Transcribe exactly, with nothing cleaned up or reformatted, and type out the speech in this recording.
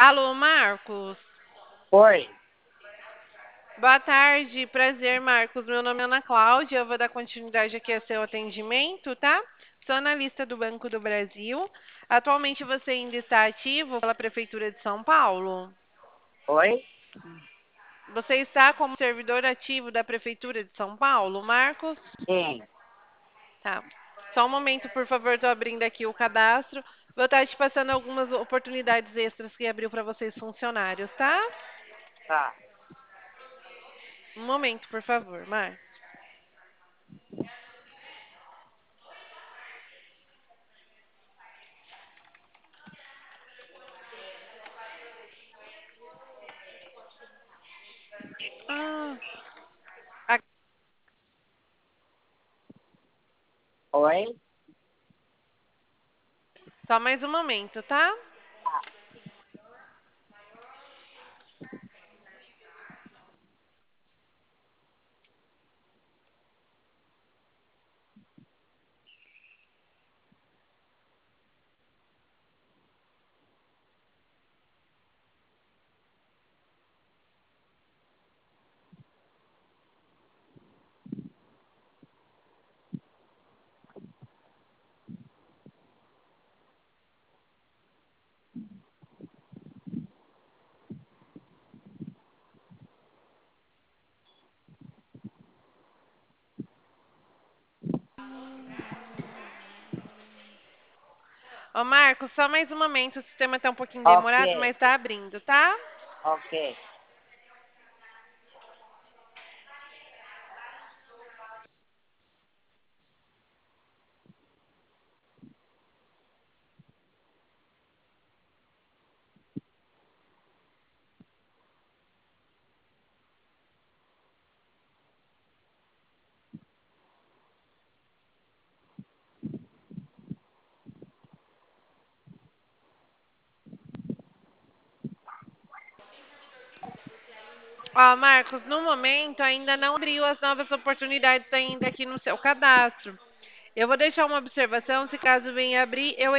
Alô, Marcos. Oi, Boa tarde, prazer, Marcos. Meu nome é Ana Cláudia. Eu vou dar continuidade aqui ao seu atendimento, tá? Sou analista do Banco do Brasil. Atualmente você ainda está ativo pela Prefeitura de São Paulo? oi, Você está como servidor ativo da Prefeitura de São Paulo, Marcos? sim, Tá. Só um momento, por favor, estou abrindo aqui o cadastro. Vou estar te passando algumas oportunidades extras que abriu para vocês funcionários, tá? tá, Um momento, por favor, Marcos. Ah, a- oi, só mais um momento, tá? Ô, Marcos, só mais um momento. O sistema tá um pouquinho ok, demorado, mas tá abrindo, tá? ok. Ó, Marcos, no momento ainda não abriu as novas oportunidades ainda aqui no seu cadastro. Eu vou deixar uma observação, se caso venha abrir, eu